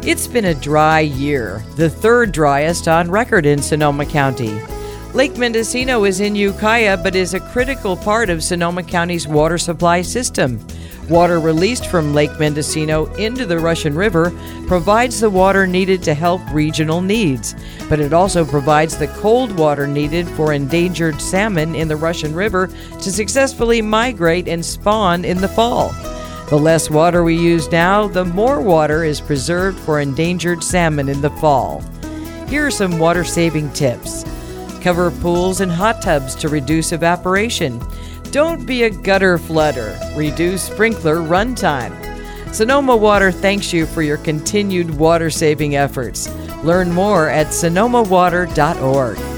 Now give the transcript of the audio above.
It's been a dry year, the third driest on record in Sonoma County. Lake Mendocino is in Ukiah, but is a critical part of Sonoma County's water supply system. Water released from Lake Mendocino into the Russian River provides the water needed to help regional needs, but it also provides the cold water needed for endangered salmon in the Russian River to successfully migrate and spawn in the fall. The less water we use now, the more water is preserved for endangered salmon in the fall. Here are some water-saving tips. Cover pools and hot tubs to reduce evaporation. Don't be a gutter flooder. Reduce sprinkler runtime. Sonoma Water thanks you for your continued water-saving efforts. Learn more at sonomawater.org.